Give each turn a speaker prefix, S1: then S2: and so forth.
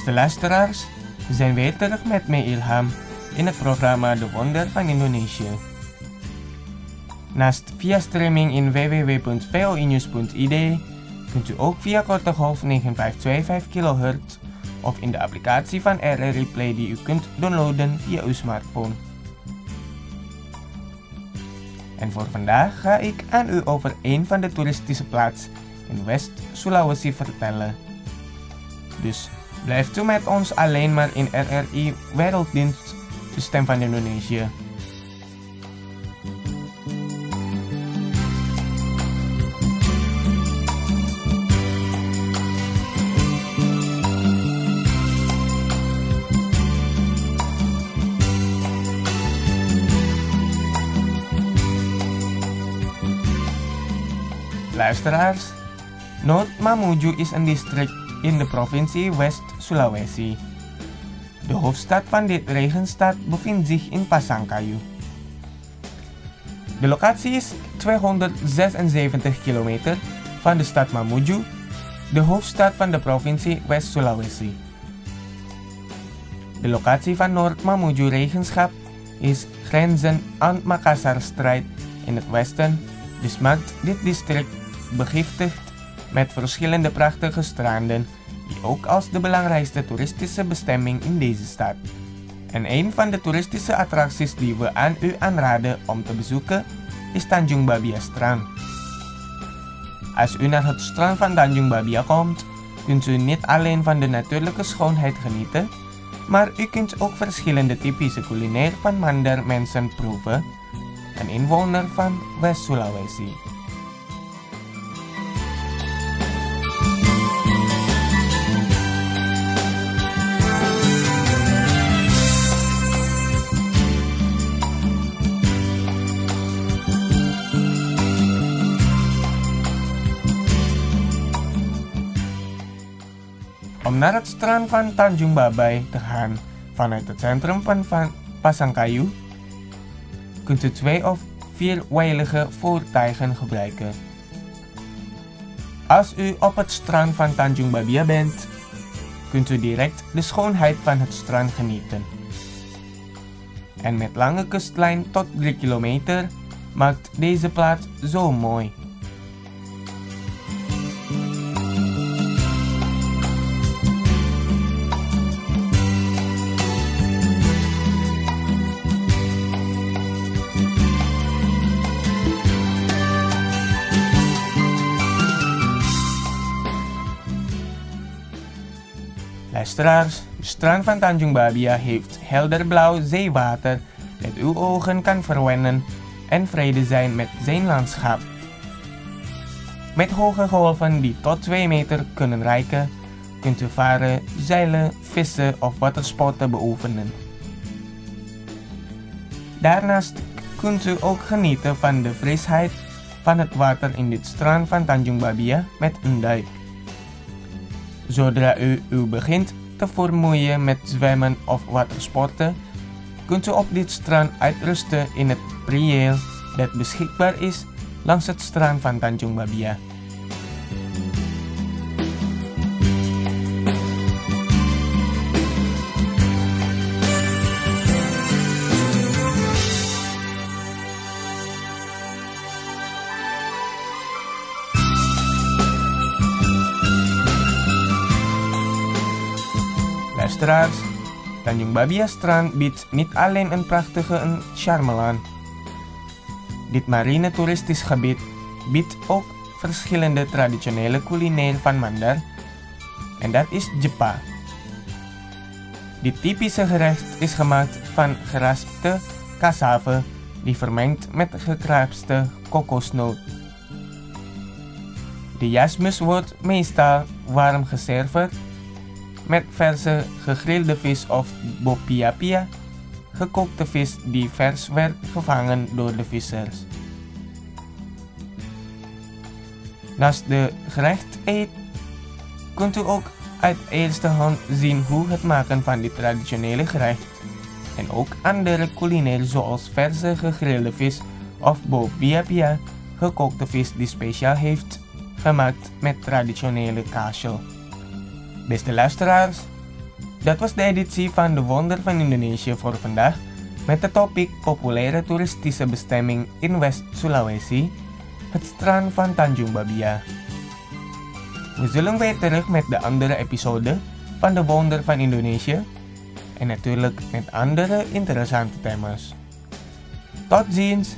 S1: Beste luisteraars, we zijn weer terug met mij Ilham in het programma De Wonder van Indonesië. Naast via streaming in www.voinews.id kunt u ook via korte golf 9525 kHz of in de applicatie van RRI Play die u kunt downloaden via uw smartphone. En voor vandaag ga ik aan u over een van de toeristische plaatsen in West-Sulawesi vertellen. Dus blijft u met ons alleen maar in RRI Werelddienst, de stem van Indonesië. Luisteraars, North Mamuju is een district in de provincie West-Sulawesi. De hoofdstad van dit regenstad bevindt zich in Pasangkayu. De locatie is 276 kilometer van de stad Mamuju, de hoofdstad van de provincie West-Sulawesi. De locatie van North Mamuju regenschap is grenzen aan Makassar-Strait in het westen, dus maakt dit district begiftigd met verschillende prachtige stranden die ook als de belangrijkste toeristische bestemming in deze stad. En een van de toeristische attracties die we aan u aanraden om te bezoeken is Tanjung Babia Strand. Als u naar het strand van Tanjung Babia komt, kunt u niet alleen van de natuurlijke schoonheid genieten, maar u kunt ook verschillende typische culinair van Mandar mensen proeven, een inwoner van West-Sulawesi. Om naar het strand van Tanjung Babay te gaan vanuit het centrum van Pasangkayu, kunt u 2 of 4 weilige voertuigen gebruiken. Als u op het strand van Tanjung Babia bent, kunt u direct de schoonheid van het strand genieten. En met lange kustlijn tot 3 kilometer maakt deze plaats zo mooi. Luisteraars, de strand van Tanjung Babia heeft helder blauw zeewater dat uw ogen kan verwennen en vrede zijn met zijn landschap. Met hoge golven die tot 2 meter kunnen reiken, kunt u varen, zeilen, vissen of watersporten beoefenen. Daarnaast kunt u ook genieten van de frisheid van het water in dit strand van Tanjung Babia met een duik. Zodra u begint te vermoeien met zwemmen of watersporten, kunt u op dit strand uitrusten in het prieel dat beschikbaar is langs het strand van Tanjung Babia. Luisteraars, Tanjung Babia Strand biedt niet alleen een prachtige en charmeland. Dit marine toeristisch gebied biedt ook verschillende traditionele culinair van Mandar, en dat is jepa. Dit typische gerecht is gemaakt van geraspte cassave die vermengd met gekraapste kokosnoot. De jasmus wordt meestal warm geserveerd met verse gegrilde vis of bopia-pia, gekookte vis die vers werd gevangen door de vissers. Naast de gerecht eet, kunt u ook uit eerste hand zien hoe het maken van dit traditionele gerecht en ook andere culinair zoals verse gegrilde vis of bopia-pia, gekookte vis die speciaal heeft gemaakt met traditionele kaasje. Beste luisteraars, Dat was de editie van De Wonder van Indonesië voor vandaag, met de topic populaire toeristische bestemming in West-Sulawesi, het strand van Tanjung Babia. We zullen weer terug met de andere episode van De Wonder van Indonesië en natuurlijk met andere interessante thema's. Tot ziens!